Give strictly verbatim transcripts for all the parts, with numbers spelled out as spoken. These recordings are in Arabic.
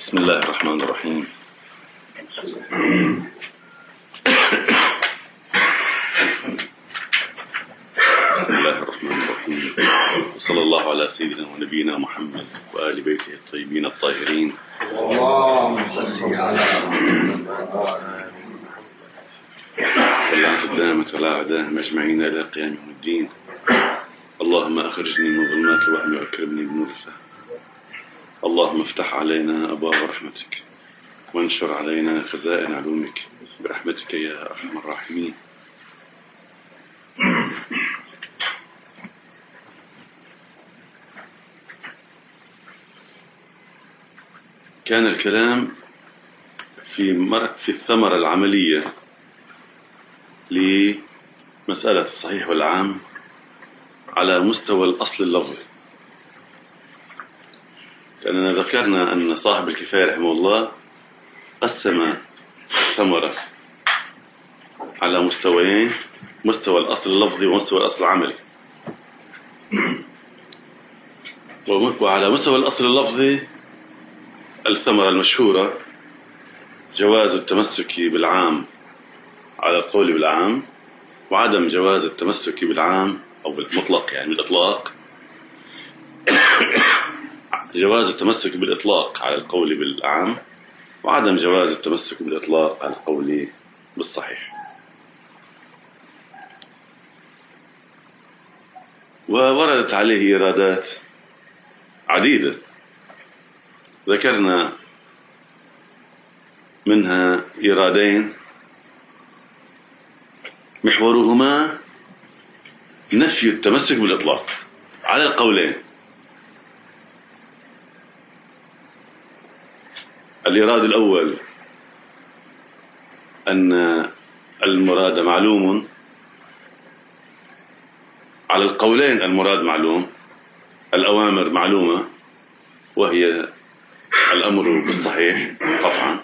بسم الله الرحمن الرحيم. بسم الله الرحمن الرحيم، وصلى الله على سيدنا ونبينا محمد وآل بيته الطيبين الطاهرين. اللهم صل على محمد. واللعنة الدامة على أعدائهم أجمعين إلى قيام يوم الدين. اللهم أخرجني من ظلمات الوهم وأكرمني بنور الفهم. اللهم افتح علينا أبواب رحمتك وانشر علينا خزائن علومك برحمتك يا أرحم الراحمين. كان الكلام في مر... في الثمرة العملية لمسألة الصحيح والعام على مستوى الأصل اللفظي. لأننا ذكرنا أن صاحب الكفاية رحمه الله قسم الثمرة على مستويين، مستوى الأصل اللفظي ومستوى الأصل العملي. وعلى مستوى الأصل اللفظي الثمرة المشهورة جواز التمسك بالعام على القول بالعام، وعدم جواز التمسك بالعام أو بالمطلق، يعني بالإطلاق جواز التمسك بالإطلاق على القول بالعام، وعدم جواز التمسك بالإطلاق على القول بالصحيح. ووردت عليه إيرادات عديدة ذكرنا منها إيرادين محورهما نفي التمسك بالإطلاق على القولين. الإيراد الأول أن المراد معلوم على القولين، المراد معلوم، الأوامر معلومة وهي الأمر بالصحيح قطعا،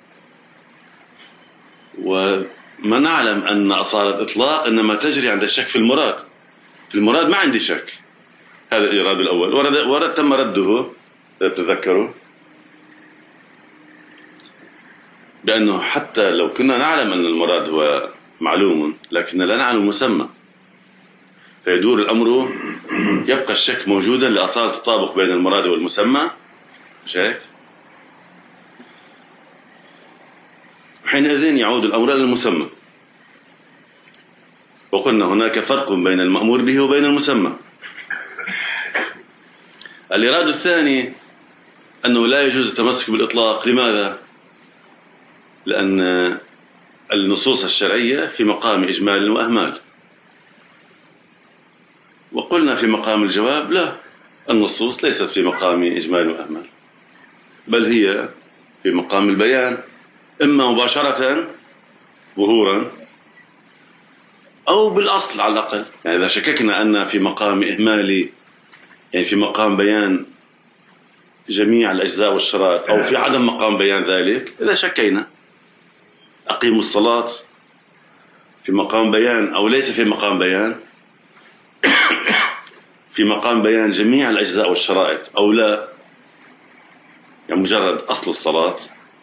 وما نعلم أن أصالة إطلاق إنما تجري عند الشك في المراد. في المراد ما عندي شك. هذا الإيراد الأول ورد, ورد تم رده تذكروا بأنه حتى لو كنا نعلم أن المراد هو معلوم لكن لا نعلم مسمى، فيدور الأمر يبقى الشك موجودا لأصالة التطابق بين المراد والمسمى. شايف؟ حينئذ يعود الأمر إلى المسمى، وقلنا هناك فرق بين المأمور به وبين المسمى. الإيراد الثاني أنه لا يجوز التمسك بالإطلاق. لماذا؟ لأن النصوص الشرعية في مقام إجمال وأهمال، وقلنا في مقام الجواب لا، النصوص ليست في مقام إجمال وأهمال، بل هي في مقام البيان، إما مباشرة ظهورا أو بالأصل على الأقل. يعني إذا شككنا أن في مقام إهمال، يعني في مقام بيان جميع الأجزاء والشرائط، أو في عدم مقام بيان ذلك، إذا شكينا أقيموا الصلاة في مقام بيان أو ليس في مقام بيان، في مقام بيان جميع الأجزاء والشرائط أو لا، يعني مجرد أصل الصلاة،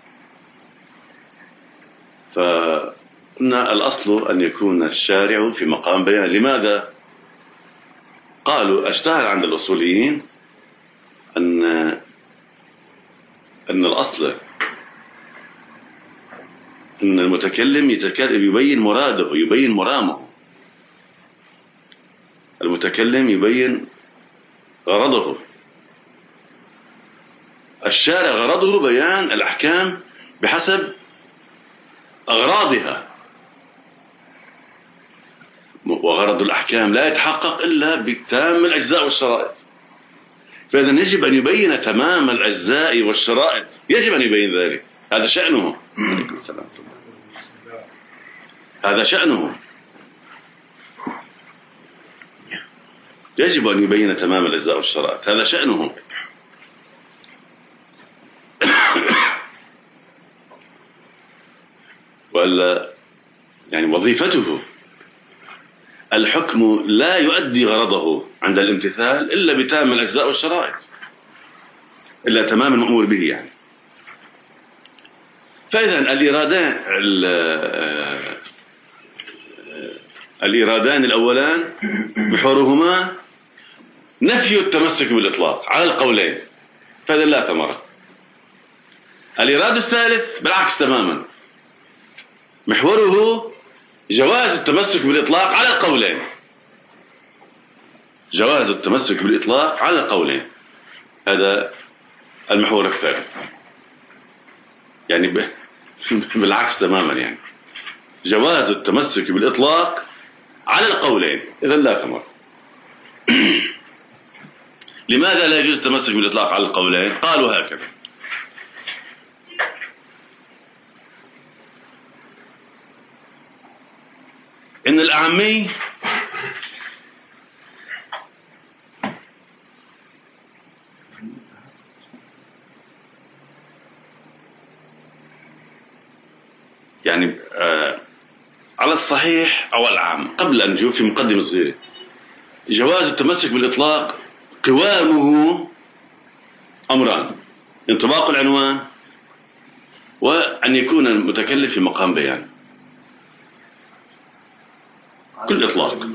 فقلنا الأصل أن يكون الشارع في مقام بيان. لماذا؟ قالوا اشتهر عند الأصوليين أن أن الأصل أن المتكلم يبين مراده، يبين مرامه. المتكلم يبين غرضه، الشارع غرضه بيان الأحكام بحسب أغراضها، وغرض الأحكام لا يتحقق إلا بتام الأجزاء والشرائط. فإذا يجب أن يبين تمام الأجزاء والشرائط، يجب أن يبين ذلك، هذا شأنه. عليكم السلام. هذا شأنه، يجب أن يبين تمام الأجزاء والشرائط، هذا شأنه. ولا يعني وظيفته الحكم لا يؤدي غرضه عند الامتثال إلا بتام الأجزاء والشرائط، إلا تمام المأمور به يعني. فإذا الإيرادان الإيرادان الأولان محورهما نفي التمسك بالإطلاق على القولين، فإذا لا ثمرة. الإيراد الثالث بالعكس تماما، محوره جواز التمسك بالإطلاق على القولين، جواز التمسك بالإطلاق على القولين، هذا المحور الثالث، يعني بالعكس تماما، يعني جواز التمسك بالإطلاق على القولين، إذا لا ثمر. لماذا لا يجوز التمسك بالإطلاق على القولين؟ قالوا هكذا: إن الأعمي يعني آه على الصحيح أو العام، قبل أن نجيب في مقدمة صغيرة، جواز التمسك بالإطلاق قوامه أمران: انطباق العنوان، وأن يكون المتكلم في مقام بيان. كل إطلاق،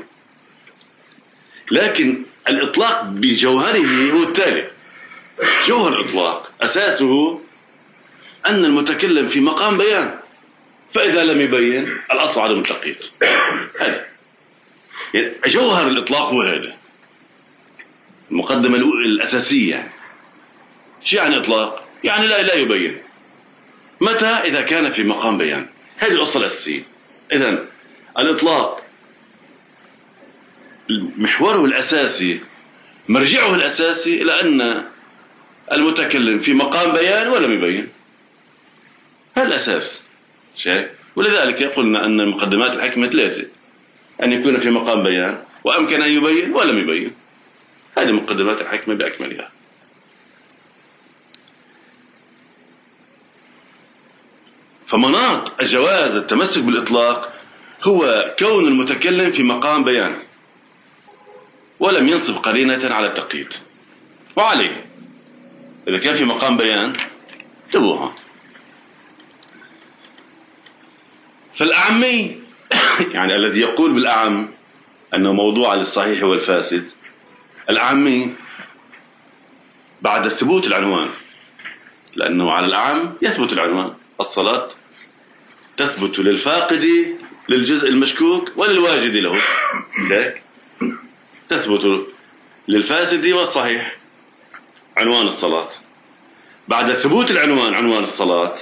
لكن الإطلاق بجوهره هو التالي: جوهر الإطلاق أساسه أن المتكلم في مقام بيان، فإذا لم يبين الأصل عدم التقييد. هذا يعني جوهر الإطلاق، هو هذا المقدمة الأساسية. شو يعني إطلاق؟ يعني لا لا يبين. متى؟ إذا كان في مقام بيان. هذه الأصل الأساسية. إذن الإطلاق محوره الأساسي، مرجعه الأساسي إلى أن المتكلم في مقام بيان ولم يبين. هذا الأساس شيء. ولذلك قلنا أن مقدمات الحكمة ثلاثة: أن يكون في مقام بيان، وأمكن أن يبين ولم يبين. هذه مقدمات الحكمة بأكملها. فمناط جواز التمسك بالإطلاق هو كون المتكلم في مقام بيان ولم ينصب قرينة على التقييد، وعليه إذا كان في مقام بيان تبوها. فالأعمي يعني الذي يقول بالأعم أنه موضوع للصحيح والفاسد، الأعمي بعد ثبوت العنوان، لأنه على الأعم يثبت العنوان: الصلاة تثبت للفاقد للجزء المشكوك وللواجد له، تثبت للفاسد والصحيح عنوان الصلاة. بعد ثبوت العنوان عنوان الصلاة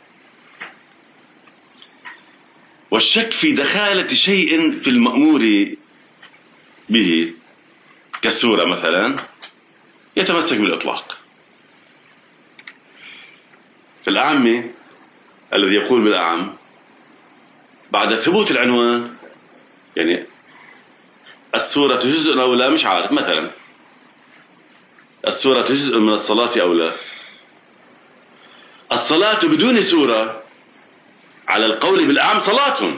والشك في دخالة شيء في المأمور به كالسورة مثلا، يتمسك بالإطلاق. فالأعمي الذي يقول بالأعم بعد ثبوت العنوان، يعني السورة جزء أو لا، مش عارف، مثلا السورة جزء من الصلاة أو لا، الصلاة بدون سورة على القول بالأعم صلاة،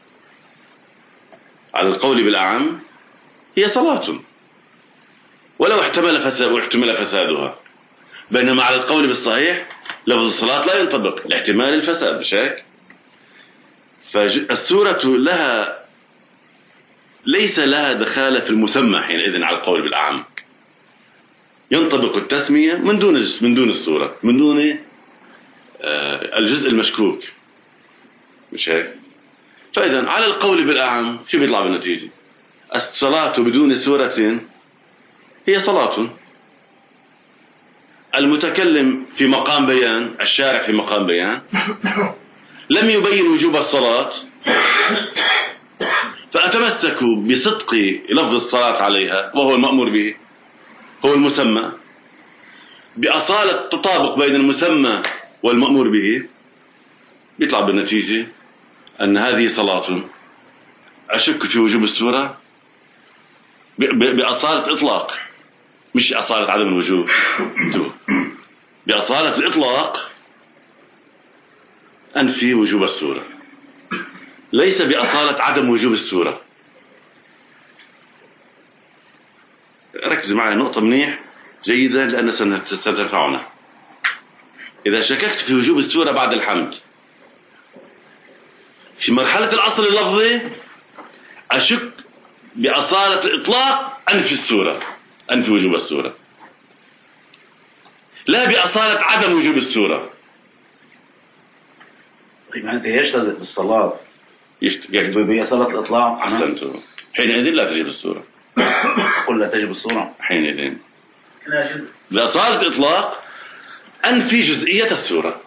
على القول بالأعم هي صلاة ولو احتمل فساد واحتمل فسادها، بينما على القول بالصحيح لفظ الصلاة لا ينطبق لاحتمال الفساد، مش هيك؟ فالسورة لها ليس لها دخالة في المسمى حينئذ على القول بالأعم، ينطبق التسمية من دون من دون السورة، من دون الجزء المشكوك، مش هيك؟ فإذا على القول بالأعم شو بيطلع بالنتيجة؟ الصلاة بدون سورة هي صلاة. المتكلم في مقام بيان، الشارع في مقام بيان، لم يبين وجوب الصلاة، فأتمسك بصدق لفظ الصلاة عليها وهو المأمور به، هو المسمى، بأصالة التطابق بين المسمى والمأمور به، بيطلع بالنتيجة أن هذه صلاة. أشك في وجوب السورة بأصالة إطلاق، مش أصالة عدم الوجوب، بأصالة الإطلاق أنفي وجوب السورة، ليس بأصالة عدم وجوب السورة. ركز معي نقطة منيح جيدة لأن ستنفعنا. إذا شككت في وجوب السورة بعد الحمد في مرحلة الأصل اللفظي أشك بأصالة الإطلاق أنفي السورة، أنفي وجوب السورة، لا بأصالة عدم وجوب السورة. معناته يجتزئ بالصلاة يكتب بأصالة الإطلاق. أحسنتم. حينئذ لا تجب السورة. قل لا تجب السورة حينئذ بأصالة إطلاق أنفي جزئية السورة،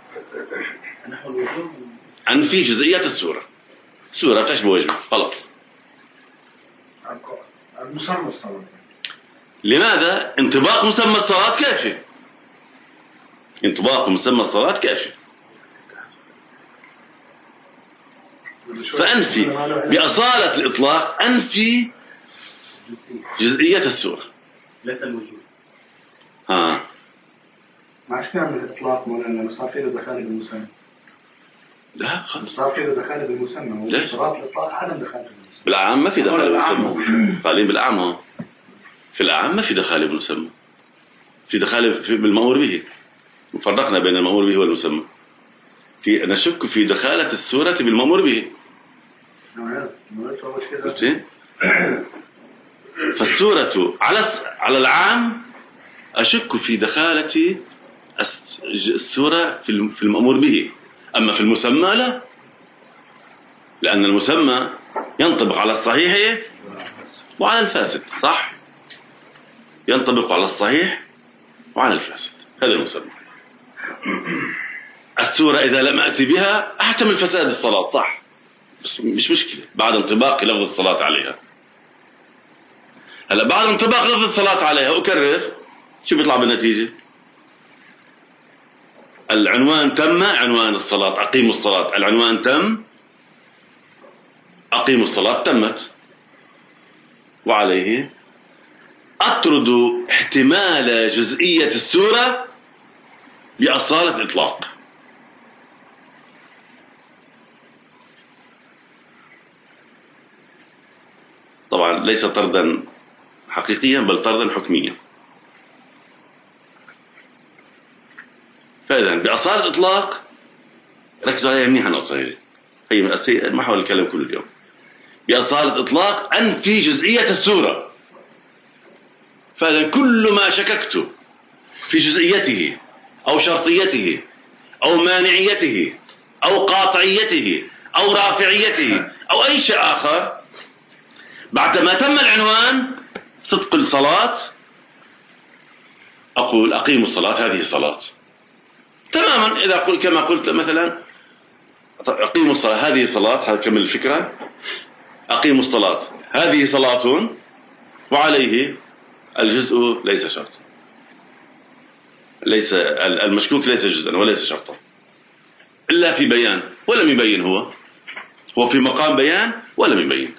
أنفي جزئية السورة. سورة تشبه وجبة خلاص. المسمى الصلاة لماذا؟ انطباق مسمى الصلاة كافي، انطباق مسمى الصلاة كافي. فأنفي بأصالة الإطلاق أنفي جزئية السورة ليس الوجود. ها ما عادش نعمل الإطلاق مولانا، صار فيه دخل بالمسمى. لا خلص، صار فيه دخل بالمسمى. ليش؟ صلاة الإطلاق عدم دخل بالمسمى. بالأعم ما في دخل بالمسمى. قالين بالأعم، في الأعم ما في دخل بالمسمى، في دخل بالمأمور به. وفرقنا بين المأمور به والمسمى. في نشك في دخالة السورة بالمأمور به. فالسورة على على العام أشك في دخالة السورة في المأمور به، أما في المسمى لا، لأن المسمى ينطبق على الصحيح وعلى الفاسد. صح، ينطبق على الصحيح وعلى الفاسد، هذا المسمى. السورة إذا لم أتي بها أحتمل فساد الصلاة، صح، بس مش مشكلة بعد انطباق لفظ الصلاة عليها. هلا بعد انطباق لفظ الصلاة عليها أكرر، شو بيطلع بالنتيجة؟ العنوان تم، عنوان الصلاة أقيموا الصلاة، العنوان تم، أقيموا الصلاة تمت، وعليه أطرد احتمال جزئية السورة بأصالة إطلاق. طبعا ليس طردا حقيقيا بل طردا حكميا. فإذا بأصالة إطلاق ركزوا عليها منيحا النقطة هذه، هي ما حاول الكلام كل اليوم. بأصالة إطلاق أنفي جزئية السورة. فإذا كل ما شككت في جزئيته أو شرطيته أو مانعيته أو قاطعيته أو رافعيته أو أي شيء آخر بعدما تم العنوان صدق الصلاة أقول أقيموا الصلاة، هذه صلاة تماما. إذا قلت كما قلت مثلا أقيموا الصلاة، هذه صلاة، هذا كمل الفكرة. أقيموا الصلاة هذه صلاة، وعليه الجزء ليس شرطا، ليس المشكوك ليس جزءا وليس شرطا إلا في بيان، ولم يبين، هو هو في مقام بيان ولم يبين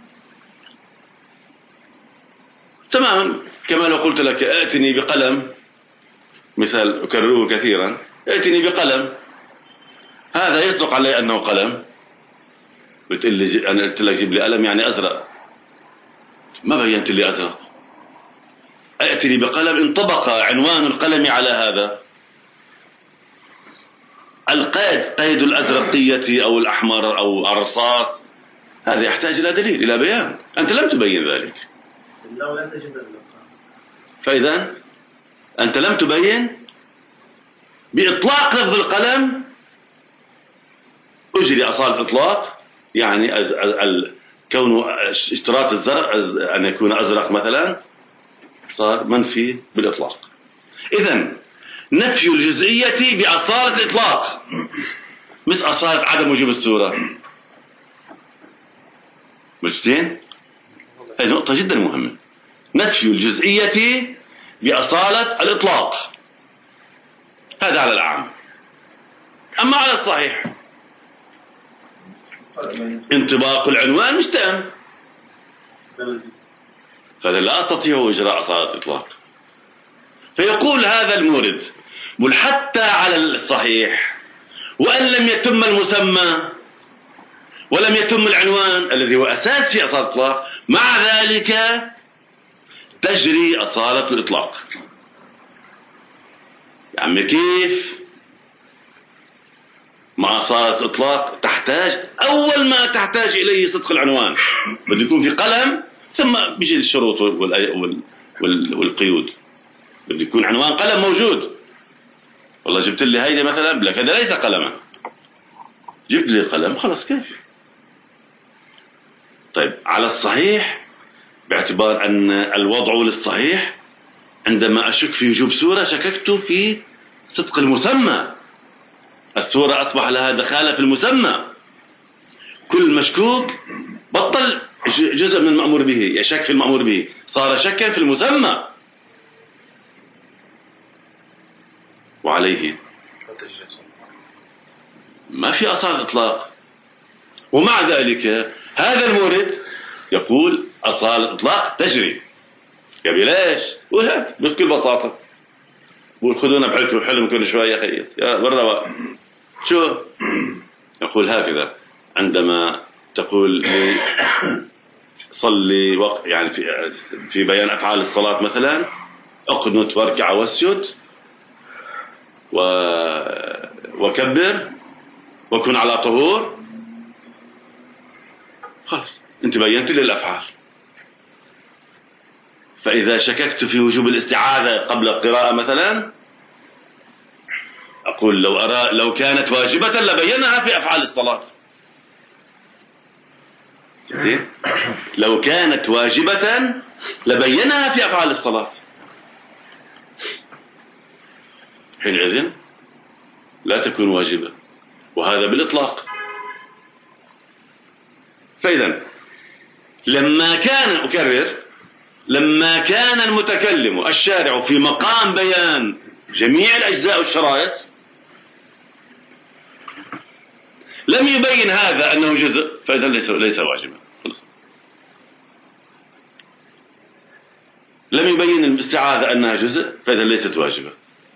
تماما. كما لو قلت لك ائتني بقلم، مثال أكرره كثيرا، ائتني بقلم، هذا يصدق علي أنه قلم. بتقول لي أنا قلت لك جيب لي قلم يعني أزرق، ما بينت لي أزرق. ائتني بقلم، انطبق عنوان القلم على هذا. القيد، قيد الأزرقية أو الأحمر أو الرصاص، هذا يحتاج إلى دليل، إلى بيان. أنت لم تبين ذلك. فإذا أنت لم تبين بإطلاق لفظ القلم أجري أصالة إطلاق، يعني كون اشتراط الزرق أن يكون أزرق مثلا صار منفي بالإطلاق. إذن نفي الجزئية بأصالة إطلاق مش أصالة عدم وجوب السورة. مجتين؟ هذه نقطة جدا مهمة. نفي الجزئية بأصالة الإطلاق، هذا على العام. أما على الصحيح انطباق العنوان مش تام، فلا أستطيع إجراء أصالة الإطلاق. فيقول هذا المورد بل حتى على الصحيح وأن لم يتم المسمى ولم يتم العنوان الذي هو أساس في أصالة الإطلاق، مع ذلك تجري أصالة الإطلاق. يا عمي كيف؟ ما صارت إطلاق تحتاج أول ما تحتاج إليه صدق العنوان، بده يكون في قلم، ثم بيجي الشروط والقيود. بده يكون عنوان قلم موجود. والله جبت لي هيدا مثلا، لك هذا ليس قلما، جبت لي قلم خلاص كافي. طيب على الصحيح، باعتبار أن الوضع للصحيح، عندما أشك في وجوب سورة شككت في صدق المسمى. السورة أصبح لها دخالة في المسمى. كل مشكوك بطل جزء من المأمور به، يشك في المأمور به، صار شكا في المسمى. وعليه ما في أصالة إطلاق. ومع ذلك هذا المورد يقول أصالة الإطلاق تجري. يبي ليش؟ قول هيك بكل بساطة، قول خذونا بحلكم وحلم كل شوية يا خيط يا بالرواء. شو يقول هكذا عندما تقول لي صلي وق... يعني في في بيان أفعال الصلاة مثلا، اقنت واركع واسجد و... وكبر وكن على طهور. خلاص انت بينت لي الأفعال. فإذا شككت في وجوب الاستعاذة قبل القراءة مثلا، أقول لو أرى لو كانت واجبة لبينها في أفعال الصلاة. لو كانت واجبة لبينها في أفعال الصلاة. حينئذ لا تكون واجبة، وهذا بالإطلاق. فإذا لما كان أكرر لما كان المتكلم الشارع في مقام بيان جميع الأجزاء والشرائط، لم يبين هذا أنه جزء، فإذا ليس ليس واجبا. خلص. لم يبين الاستعاذة أنها جزء، فإذا ليست واجبة.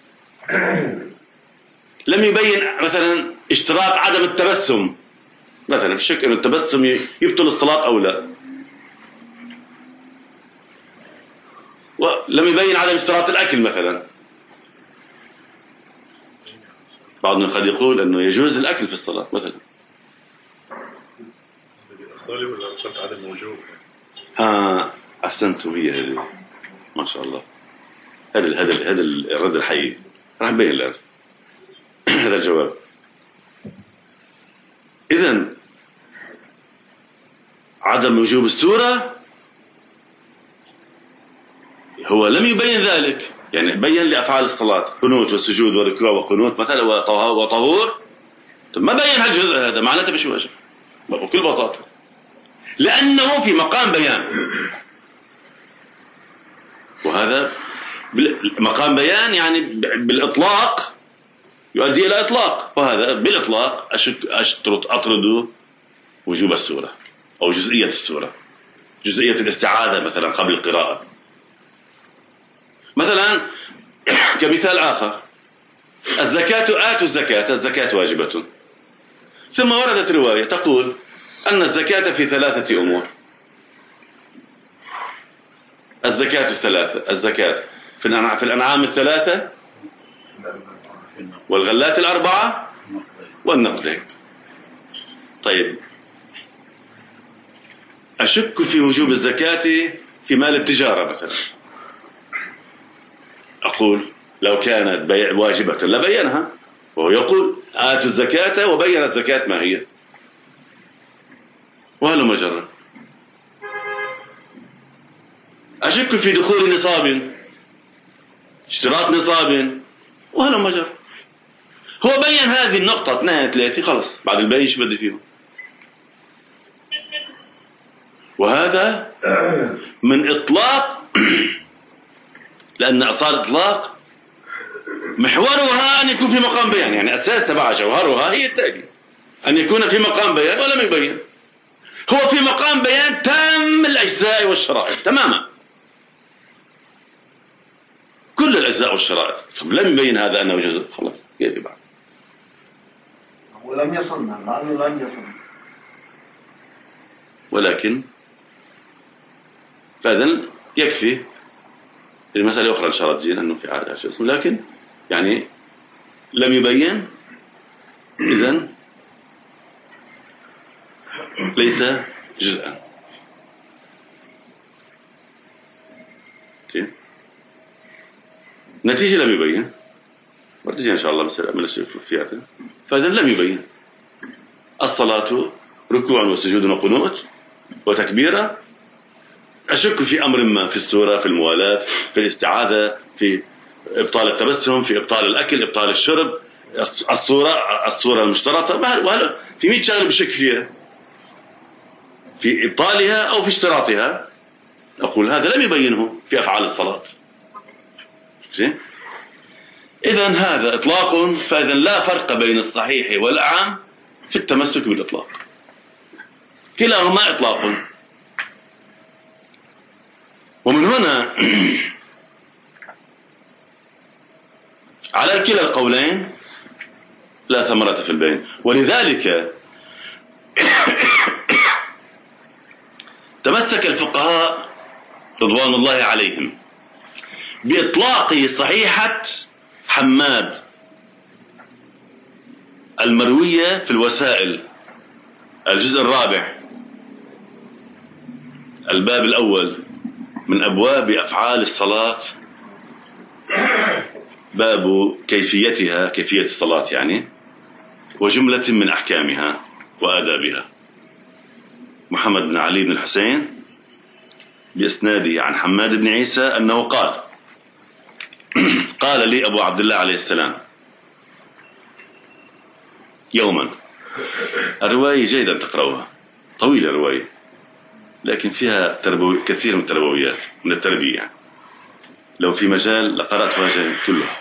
لم يبين مثلا اشتراط عدم التبسم مثلا، في شك أن التبسم يبطل الصلاة أو لا. ولم يبين عدم اشتراط الأكل مثلا. بعضنا قد يقول أنه يجوز الأكل في الصلاة مثلا. ولا شرط عدم الوجوب؟ ها أحسنتم، هي هذه ما شاء الله. هذا هذا هذا الرد الحقيقي راح نبين الآن. هذا الجواب. إذن عدم وجوب السورة هو لم يبين ذلك، يعني بين لأفعال الصلاة قنوت والسجود والركوع وقنوت مثلا وطهور، ما بين هالجزء هذا، معناته مش واجب بكل بساطة، لأنه في مقام بيان. وهذا مقام بيان يعني بالإطلاق يؤدي إلى إطلاق، وهذا بالإطلاق أشترط أطرد وجوب السورة أو جزئية السورة، جزئية الاستعاذة مثلا قبل القراءة. مثلا كمثال آخر، الزكاة آتوا الزكاة، الزكاة واجبة. ثم وردت رواية تقول أن الزكاة في ثلاثة أمور. الزكاة الثلاثة، الزكاة في الأنعام الثلاثة والغلات الأربعة والنقدين. طيب أشك في وجوب الزكاة في مال التجارة مثلا، أقول لو كانت بيع واجبة لبينها، وهو يقول آتوا الزكاة وبين الزكاة ما هي، وهل مجرد. أشك في دخول نصاب، اشتراط نصاب، وهل مجرد. هو بين هذه النقطة اثنين ثلاثة، خلص بعد البيع ايش بدي فيه. وهذا من إطلاق، لأن أصال إطلاق محورها أن يكون في مقام بيان، يعني أساس تبع جوهرها هي التالي، أن يكون في مقام بيان ولم يبين. هو في مقام بيان تام الأجزاء والشرائط تماما، كل الأجزاء والشرائط. طب لم يبين هذا أنه جزء، خلاص كيف بعد. ولم يصلنا لأنه لم يصلنا. ولكن فإذن يكفي المسألة أخرى إن شاء الله الدين أنه في عادة جسم، لكن يعني لم يبين، إذن ليس جزءا. نتيجة لم يبين، ورجع إن شاء الله من فياته. فإذا لم يبين الصلاة ركوع وسجود وقنوت وتكبيرة. أشك في أمر ما، في السورة، في الموالاة، في الاستعاذة، في إبطال التبسم، في إبطال الأكل، إبطال الشرب، الصورة الصورة المشترطة، في مئة شغلة بشك فيها، في إبطالها أو في اشتراطها. أقول هذا لم يبينه في أفعال الصلاة. إذن هذا إطلاق، فإذا لا فرق بين الصحيح والأعم في التمسك بالإطلاق، كلاهما إطلاق. ومن هنا على كلا القولين لا ثمرة في البين. ولذلك تمسك الفقهاء رضوان الله عليهم بإطلاق صحيحة حماد المروية في الوسائل، الجزء الرابع، الباب الأول من أبواب أفعال الصلاة، باب كيفيتها، كيفية الصلاة يعني، وجملة من أحكامها وآدابها. محمد بن علي بن الحسين بإسناده عن حماد بن عيسى أنه قال: قال لي أبو عبد الله عليه السلام يوما. الرواية جيدة تقرأوها، طويلة الرواية لكن فيها تربوي كثير من التربويات من التربية يعني. لو في مجال لقرأتها كلها.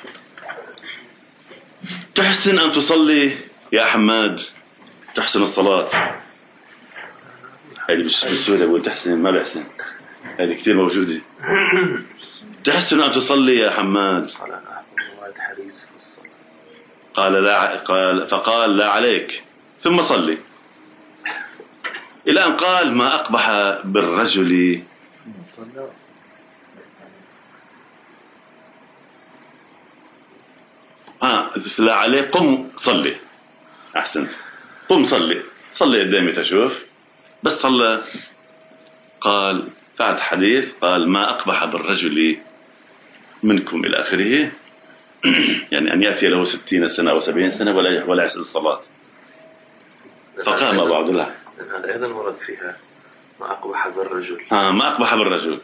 تحسن أن تصلي يا حماد؟ تحسن الصلاة؟ هذه بالسورة أقول تحسن، ما بحسن، هذه كثير موجودة. تحسن أن تصلي يا حماد؟ قال لا، قال فقال لا عليك، ثم صلي، إلى أن قال: ما أقبح بالرجل آه لا عليك، قم صلي. أحسنت، قم صلي، صلي قدامي تشوف. بس صلى. قال بعد حديث قال: ما أقبح بالرجل منكم إلى آخره. يعني أن يأتي له ستين سنة أو سبعين سنة ولا ولا يحسن الصلاة. فقام أبو عبد الله. هذا أيضا ورد فيها ما أقبح بالرجل. آه ما أقبح بالرجل.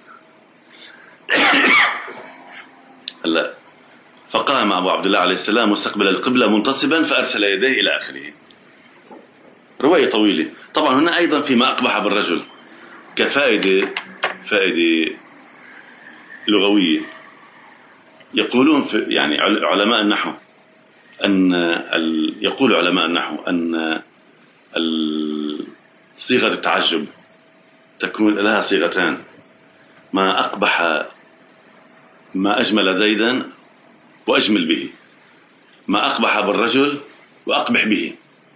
هلا فقام أبو عبد الله عليه السلام مستقبل القبلة منتصبا فأرسل يديه إلى آخره. رواية طويلة. طبعا هنا أيضا في ما أقبح بالرجل كفائدة، فائدة لغوية. يقولون في يعني علماء النحو أن يقول علماء النحو أن صيغة التعجب تكون لها صيغتان: ما أقبح، ما أجمل زيدا وأجمل به، ما أقبح بالرجل وأقبح به،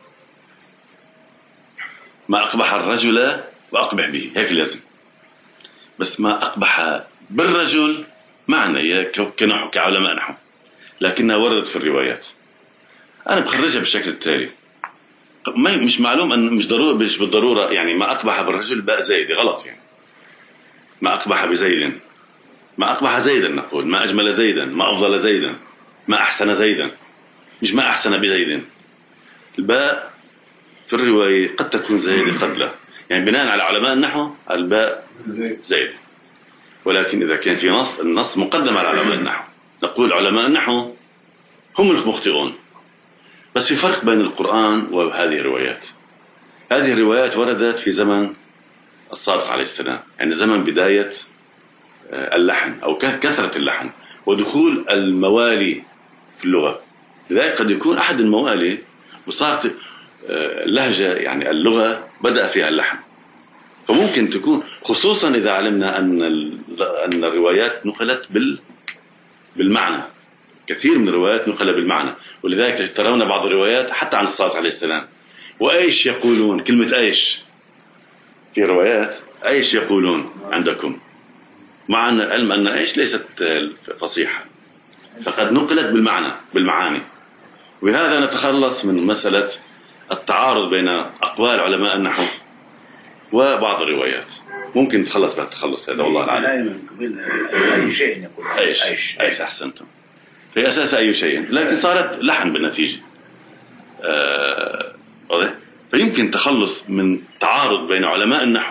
ما أقبح الرجل وأقبح به، هيك لازم. بس ما أقبح بالرجل معنى كنحو كعلماء نحو، لكنها وردت في الروايات. أنا بخرجها بالشكل التالي: ما مش معلوم أن مش ضروري، مش بالضرورة يعني ما أقبح بالرجل باء زيد، غلط يعني. ما أقبح بزيد، ما أقبح زيدا نقول، ما أجمل زيدا، ما أفضل زيدا، ما أحسن زيدا، مش ما أحسن بزيد. الباء في الرواية قد تكون زيد قد لا، يعني بناء على علماء النحو الباء زيد. ولكن إذا كان في نص، النص مقدم على علماء النحو، نقول علماء النحو هم المخطئون. بس في فرق بين القرآن وهذه الروايات. هذه الروايات وردت في زمن الصادق عليه السلام، يعني زمن بداية اللحن أو كثرة اللحن ودخول الموالي في اللغة. لذلك قد يكون أحد الموالي وصارت اللهجة يعني اللغة بدأ فيها اللحن، فممكن تكون، خصوصا إذا علمنا أن أن الروايات نقلت بال بالمعنى. كثير من الروايات نقل بالمعنى، ولذلك ترون بعض الروايات حتى عن الصادق عليه السلام: وأيش يقولون، كلمة أيش في روايات، أيش يقولون عندكم، مع أن علم أن أيش ليست فصيحة، فقد نقلت بالمعنى بالمعاني. وبهذا نتخلص من مسألة التعارض بين أقوال علماء النحو وبعض الروايات ممكن نتخلص بها التخلص هذا والله العالم. أي شيء يكون أيش أيش أيش أحسنتم في أساس أي شيء، لكن صارت لحن بالنتيجة. آه... فيمكن التخلص من تعارض بين علماء النحو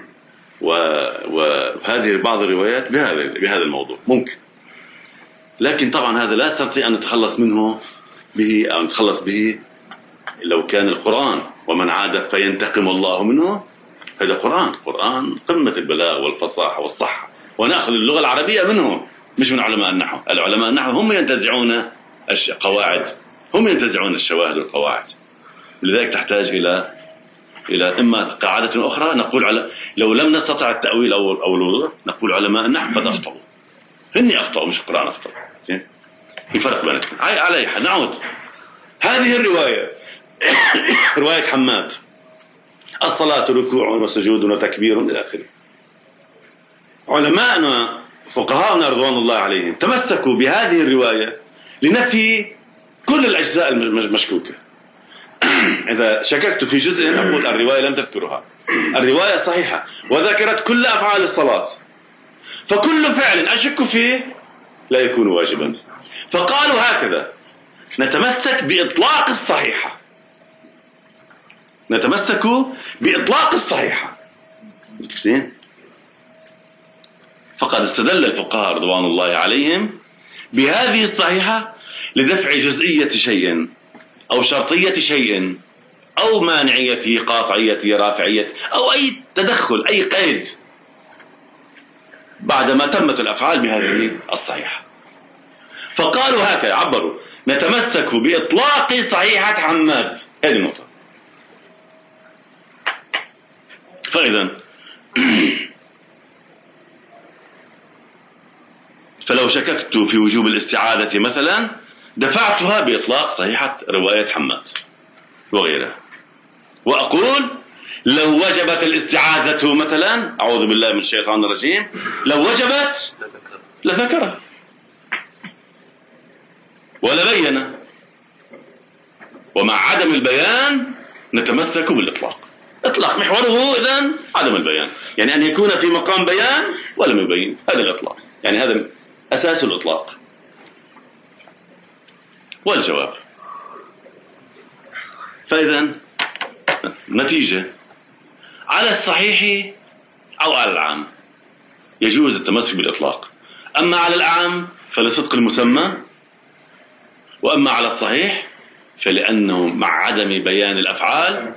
وهذه بعض الروايات بهذا بهذا الموضوع ممكن، لكن طبعا هذا لا نستطيع أن نتخلص منه به أو نتخلص به لو كان القرآن ومن عاد فينتقم الله منه. هذا قرآن، قرآن قمة البلاغ والفصاحة والصحة، ونأخذ اللغة العربية منه مش من علماء النحو. العلماء النحو هم ينتزعون القواعد، هم ينتزعون الشواهد والقواعد. لذلك تحتاج إلى إلى إما قاعدة أخرى نقول على لو لم نستطع التأويل أو أو الوضوح نقول علماء النحو قد أخطأوا، هني أخطأوا مش القرآن أخطأ. في فرق بينهم. على أي حال نعود. هذه الرواية رواية حماد الصلاة ركوع وسجود وتكبير إلى آخره. علماءنا فقهاؤنا رضوان الله عليهم تمسكوا بهذه الرواية لنفي كل الأجزاء المشكوكة. إذا شككت في جزء أقول الرواية لم تذكرها، الرواية صحيحة وذكرت كل أفعال الصلاة، فكل فعل أشك فيه لا يكون واجبا. فقالوا هكذا نتمسك بإطلاق الصحيحة، نتمسك بإطلاق الصحيحة. فقد استدل الفقهاء رضوان الله عليهم بهذه الصحيحة لدفع جزئية شيء أو شرطية شيء أو مانعيته قاطعيته رافعيته أو أي تدخل أي قيد بعدما تمت الأفعال بهذه الصحيحة. فقالوا هكذا عبروا نتمسك بإطلاق صحيحة حماد. هذه النقطة. فإذا فلو شككت في وجوب الاستعاذة مثلا دفعتها بإطلاق صحيحة رواية حماد وغيرها، وأقول لو وجبت الاستعاذة مثلا أعوذ بالله من الشيطان الرجيم لو وجبت لذكرها ولا بينا، ومع عدم البيان نتمسك بالإطلاق. إطلاق محوره إذن عدم البيان، يعني أن يكون في مقام بيان ولم يبين، هذا الإطلاق، يعني هذا أساس الإطلاق. والجواب فإذا نتيجة على الصحيح أو على العام يجوز التمسك بالإطلاق، أما على الأعم فلصدق المسمى، وأما على الصحيح فلأنه مع عدم بيان الأفعال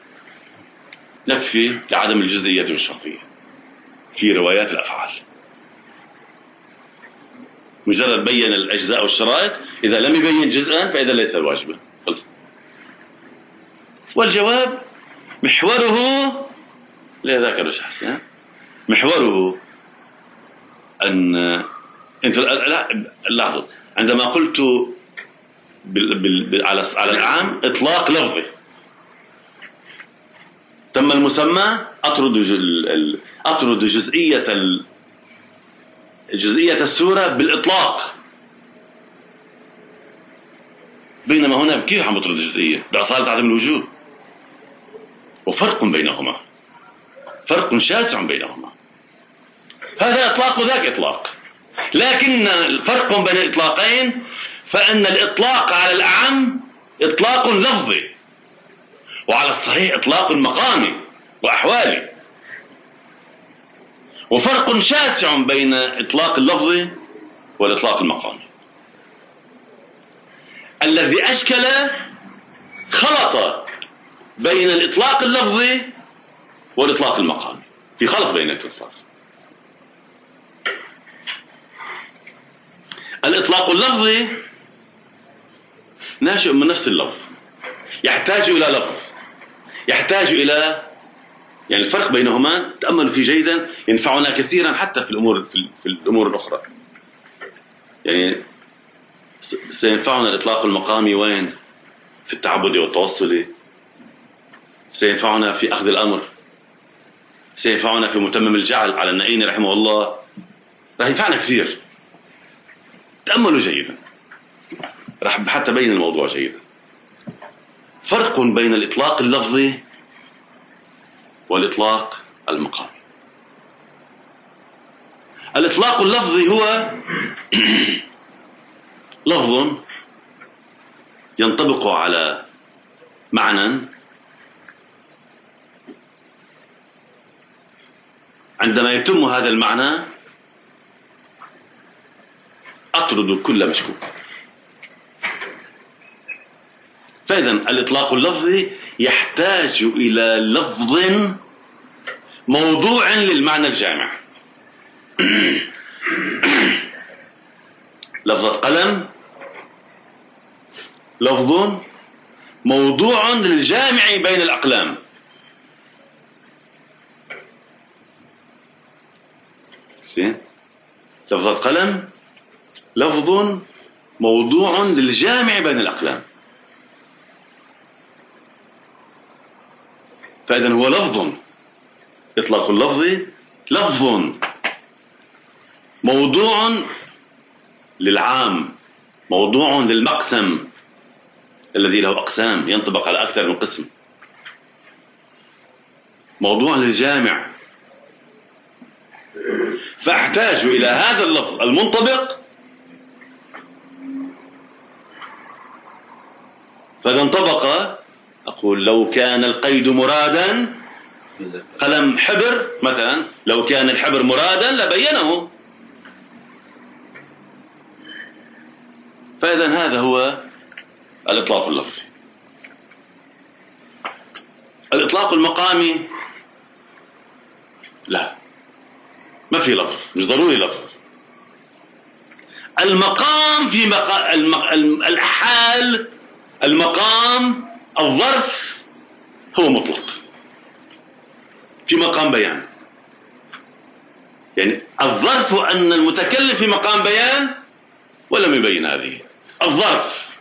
نكفي لعدم الجزئية والشرطية في روايات الأفعال. مجرد بين الأجزاء والشرائط، إذا لم يبين جزءا فإذا ليس واجبا. والجواب محوره لا ذاكر شخص محوره أن أنت لا لاحظوا عندما قلت بال... بال... على على العام إطلاق لفظي تم المسمى أطرد ال... أطرد جزئية ال... جزئية السورة بالإطلاق، بينما هنا كيف عم بطرد الجزئية بأصالة عدم الوجوب، وفرق بينهما، فرق شاسع بينهما. هذا إطلاق وذاك إطلاق، لكن الفرق بين الإطلاقين فإن الإطلاق على الأعم إطلاق لفظي، وعلى الصحيح إطلاق مقامي وأحوالي، وفرق شاسع بين إطلاق اللفظ والإطلاق المقامي. الذي أشكل خلط بين الإطلاق اللفظي والإطلاق المقامي، في خلط بين الكلصار. الإطلاق اللفظي ناشئ من نفس اللفظ، يحتاج إلى لفظ، يحتاج إلى يعني الفرق بينهما تأملوا فيه جيدا ينفعنا كثيرا حتى في الأمور في الأمور الأخرى. يعني سينفعنا الإطلاق المقامي وين؟ في التعبد والتوصل، سينفعنا في أخذ الأمر، سينفعنا في متمم الجعل على النعيني رحمه الله، راح ينفعنا كثير. تأملوا جيدا راح حتى بين الموضوع جيدا. فرق بين الإطلاق اللفظي والإطلاق المقامي. الإطلاق اللفظي هو لفظ ينطبق على معنى عندما يتم هذا المعنى أطرد كل مشكوك. فإذا الإطلاق اللفظي يحتاج إلى لفظ موضوع للمعنى الجامع. لفظة قلم لفظ موضوع للجامع بين الأقلام. لفظة قلم لفظ موضوع للجامع بين الأقلام. فإذن هو لفظ، إطلاق اللفظ لفظ موضوع للعام، موضوع للمقسم الذي له أقسام ينطبق على أكثر من قسم، موضوع للجامع. فأحتاج إلى هذا اللفظ المنطبق، فإذا انطبق أقول لو كان القيد مرادا، قلم حبر مثلا، لو كان الحبر مرادا لبينه. فإذا هذا هو الإطلاق اللفظي. الإطلاق المقامي لا، ما في لفظ، مش ضروري لفظ. المقام في مقام الم... الحال، المقام، الظرف هو مطلق في مقام بيان. يعني الظرف أن المتكلم في مقام بيان ولم يبين هذه الظرف،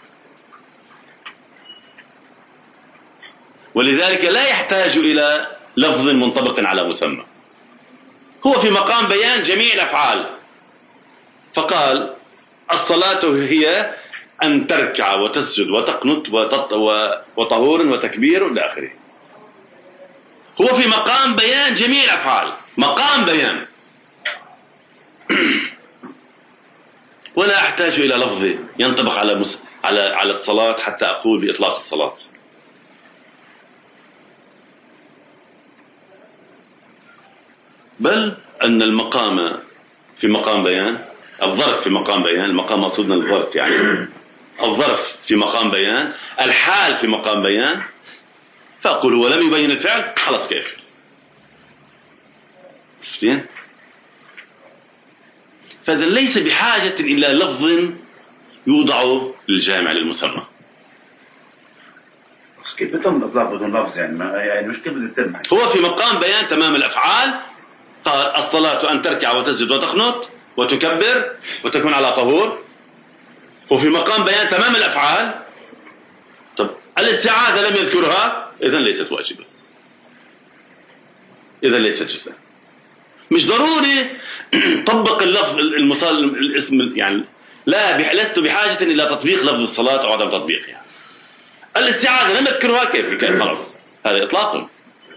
ولذلك لا يحتاج إلى لفظ منطبق على مسمى. هو في مقام بيان جميع الأفعال، فقال الصلاة هي أن تركع وتسجد وتقنت وطهور وتكبير إلى آخره. هو في مقام بيان جميع الأفعال، مقام بيان، ولا أحتاج إلى لفظ ينطبق على مس... على على الصلاة حتى أقول بإطلاق الصلاة. بل أن المقام في مقام بيان، الظرف في مقام بيان، المقام مقصودنا الظرف، يعني الظرف في مقام بيان، الحال في مقام بيان، فأقول هو لم يبين الفعل، خلاص كيف. شفتين؟ فإذا ليس بحاجة إلى لفظ يوضع للجامع للمسمى. بس كيف بتم إطلاق بدون لفظ؟ يعني ما يعني مش كيف بتتم؟ هو في مقام بيان تمام الأفعال، قال الصلاة أن تركع وتسجد وتقنط وتكبر وتكون على طهور. وفي مقام بيان تمام الأفعال. طب الاستعاذة لم يذكرها، إذن ليست واجبة، إذن ليست جزءا. مش ضروري طبق اللفظ المصال الاسم، يعني لا، لست بحاجة إلى تطبيق لفظ الصلاة أو عدم تطبيقها. الاستعاذة لم يذكرها، كيف كيف خلاص، هذا إطلاق،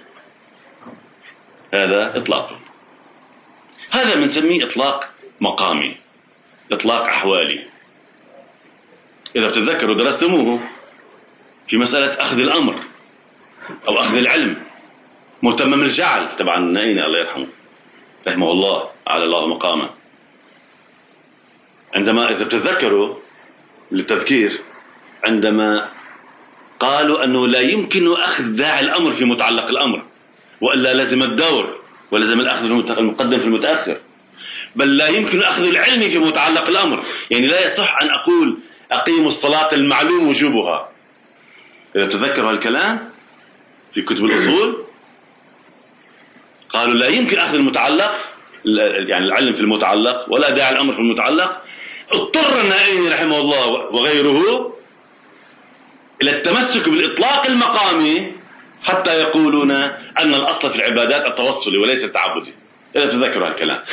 هذا إطلاق. هذا بنسميه إطلاق مقامي، إطلاق أحوالي. إذا بتتذكروا درستموه في مسألة أخذ الأمر أو أخذ العلم، متمم الجعل تبع النائين الله يرحمه رحمه الله على الله مقامه. عندما إذا بتتذكروا للتذكير، عندما قالوا أنه لا يمكن أخذ داعي الأمر في متعلق الأمر، وإلا لازم الدور ولازم الأخذ المقدم في المتأخر، بل لا يمكن أخذ العلم في متعلق الأمر. يعني لا يصح أن أقول أقيموا الصلاة المعلوم وجوبها. إذا تذكروا هالكلام في كتب الأصول، قالوا لا يمكن أخذ المتعلق، يعني العلم في المتعلق، ولا داعي الأمر في المتعلق. اضطر النائي رحمه الله وغيره إلى التمسك بالإطلاق المقامي حتى يقولون أن الأصل في العبادات التوصلي وليس التعبدي. إذا تذكروا هالكلام.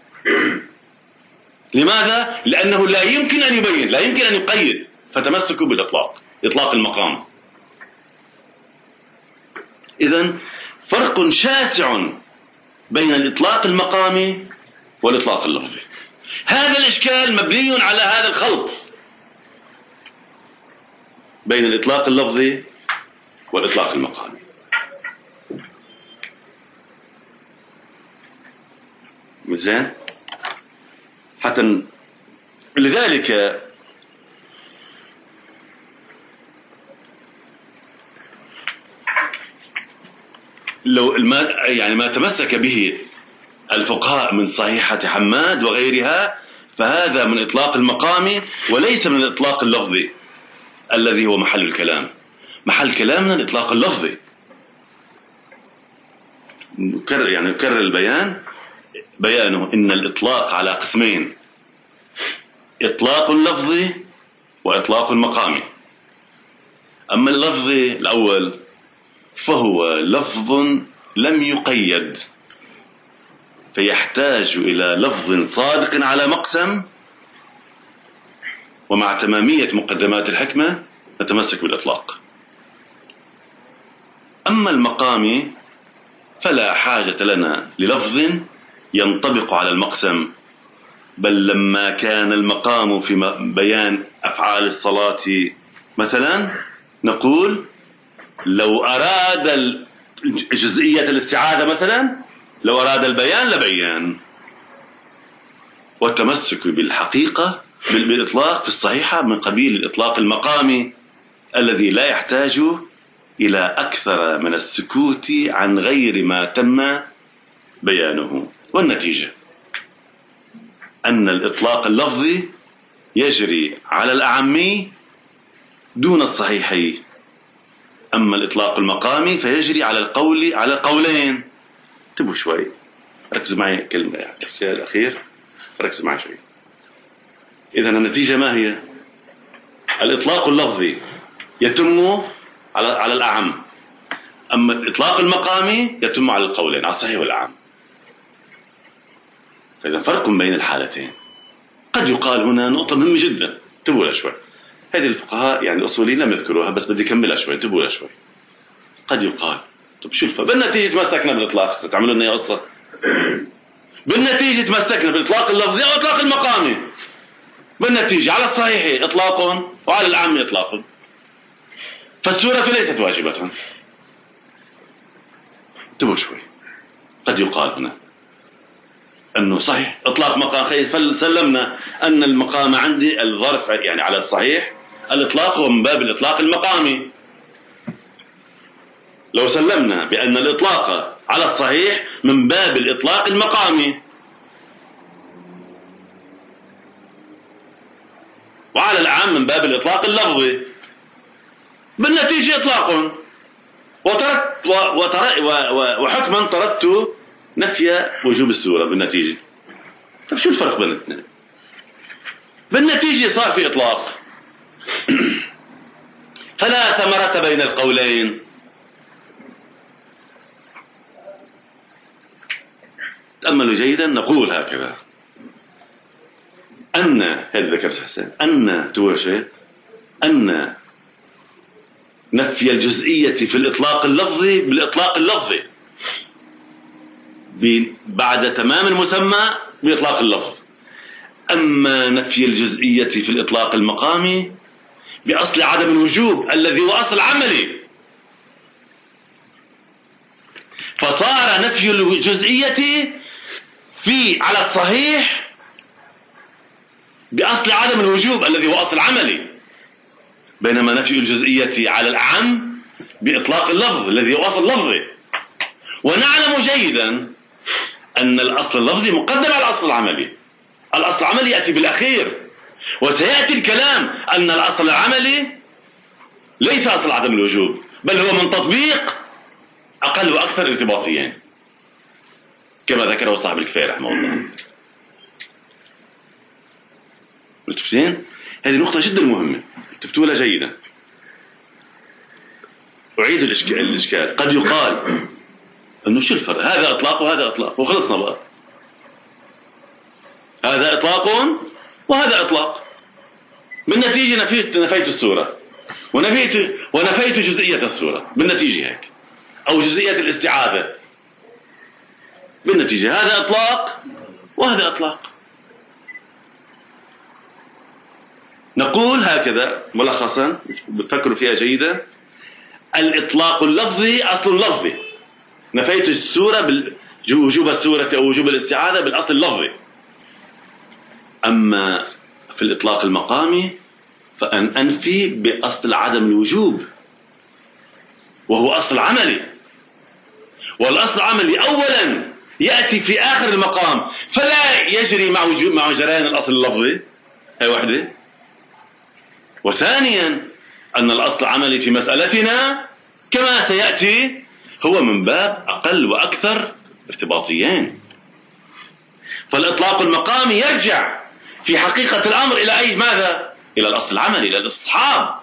لماذا؟ لأنه لا يمكن أن يبين، لا يمكن أن يقيد، فتمسكوا بالإطلاق، إطلاق المقام. إذن فرق شاسع بين الإطلاق المقامي والإطلاق اللفظي. هذا الإشكال مبني على هذا الخلط بين الإطلاق اللفظي والإطلاق المقامي. زين؟ حتى لذلك لو ما يعني ما تمسك به الفقهاء من صحيحة حماد وغيرها فهذا من إطلاق المقامي وليس من الإطلاق اللفظي الذي هو محل الكلام. محل كلامنا الإطلاق اللفظي. نكرر يعني نكرر البيان بيانه إن الإطلاق على قسمين: إطلاق لفظي وإطلاق مقامي. أما اللفظي الأول فهو لفظ لم يقيد، فيحتاج إلى لفظ صادق على مقسم، ومع تمامية مقدمات الحكمة نتمسك بالإطلاق. أما المقامي فلا حاجة لنا للفظ ينطبق على المقسم، بل لما كان المقام في بيان أفعال الصلاة مثلا نقول لو أراد جزئية الاستعاذة مثلا لو أراد البيان لبيان. والتمسك بالحقيقة بالإطلاق في الصحيحة من قبيل الإطلاق المقامي الذي لا يحتاج إلى أكثر من السكوت عن غير ما تم بيانه. والنتيجة أن الإطلاق اللفظي يجري على الأعمي دون الصحيحي، أما الإطلاق المقامي فيجري على القول على القولين. انتبهوا شوي، ركزوا معي كلمة الشيء الأخير، ركزوا معي شوي. إذن النتيجة ما هي؟ الإطلاق اللفظي يتم على على الأعم، أما الإطلاق المقامي يتم على القولين، على الصحيح والأعم. فإذا فرق بين الحالتين. قد يقال هنا نقطة مهمة جدا، انتبهوا لها شوي. هذه الفقهاء يعني الأصوليين لم يذكروها بس بدي أكملها شوي، انتبهوا لها شوي. قد يقال طب شو الفرق؟ بالنتيجة تمسكنا بالإطلاق، ستعملوا لنا قصة. بالنتيجة تمسكنا بالإطلاق اللفظي أو إطلاق المقامي. بالنتيجة على الصحيح إطلاق وعلى العام إطلاق، فالسورة ليست واجبة. انتبهوا شوي. قد يقال هنا أنه صحيح إطلاق مقام خير، فسلمنا أن المقام عندي الظرف يعني على الصحيح الإطلاق هو من باب الإطلاق المقامي. لو سلمنا بأن الإطلاق على الصحيح من باب الإطلاق المقامي وعلى العام من باب الإطلاق اللفظي، بالنتيجة إطلاق وترت وتر وحكما طردت نفي وجوب السورة بالنتيجة. طب شو الفرق بين الاثنين؟ بالنتيجة صار في إطلاق، فلا ثمرة بين القولين. تأملوا جيدا. نقول هكذا أن هذا ذكرت حسين أن توشيت أن نفي الجزئية في الإطلاق اللفظي بالإطلاق اللفظي بعد تمام المسمى بإطلاق اللفظ، أما نفي الجزئية في الإطلاق المقامي بأصل عدم الوجوب الذي هو أصل عملي، فصار نفي الجزئية في على الصحيح بأصل عدم الوجوب الذي هو أصل عملي، بينما نفي الجزئية على الأعم بإطلاق اللفظ الذي هو أصل لفظي. ونعلم جيدا أن الأصل اللفظي مقدم على الأصل العملي. الأصل العملي يأتي بالأخير، وسيأتي الكلام أن الأصل العملي ليس أصل عدم الوجوب، بل هو من تطبيق أقل وأكثر ارتباطيين كما ذكره صاحب الكفاية رحمه الله. متفقين؟ هذه نقطة جدا مهمة، انتبهوا لها جيدا. أعيد الإشكال. قد يقال أنه شو الفرق؟ هذا إطلاق وهذا إطلاق وخلصنا بقى. هذا إطلاق وهذا إطلاق، بالنتيجة نفيت نفيت السورة ونفيت ونفيت جزئية السورة، بالنتيجة هيك. أو جزئية الاستعاذة. بالنتيجة هذا إطلاق وهذا إطلاق. نقول هكذا ملخصا بتفكروا فيها جيدا: الإطلاق اللفظي أصل لفظي، نفيت السورة وجوب السورة أو وجوب الاستعاذة بالأصل اللفظي. أما في الإطلاق المقامي فأن أنفي بأصل عدم الوجوب، وهو أصل عملي، والأصل العملي أولا يأتي في آخر المقام فلا يجري مع وجوب مع جريان الأصل اللفظي، هي وحدة. وثانيا أن الأصل العملي في مسألتنا كما سيأتي هو من باب أقل وأكثر ارتباطيين. فالإطلاق المقامي يرجع في حقيقة الأمر إلى أي ماذا؟ إلى الأصل العملي، إلى الاستصحاب،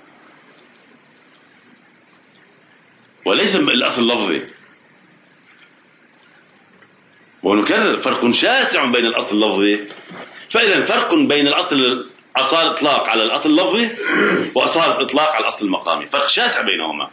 وليس الأصل اللفظي. ونكرر: فرق شاسع بين الأصل اللفظي. فإذا فرق بين الأصل أصال إطلاق على الأصل اللفظي وأصال إطلاق على الأصل المقامي، فرق شاسع بينهما.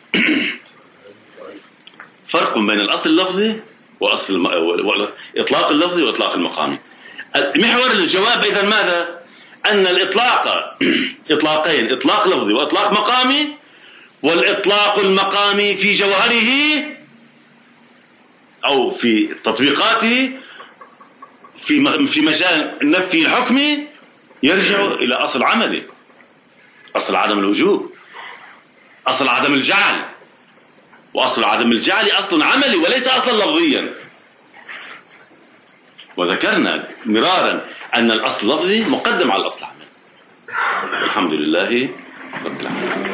فرق بين الأصل اللفظي وأصل الم... إطلاق اللفظي وإطلاق المقامي. محور الجواب إذن ماذا؟ أن الإطلاق إطلاقين: إطلاق لفظي وإطلاق مقامي. والإطلاق المقامي في جوهره أو في تطبيقاته في في مجال النفي الحكمي يرجع إلى أصل عملي، أصل عدم الوجوب، أصل عدم الجعل. وأصل عدم الجعل أصل عملي وليس أصلا لفظيا. وذكرنا مرارا أن الأصل اللفظي مقدم على الأصل العملي. الحمد لله رب العالمين.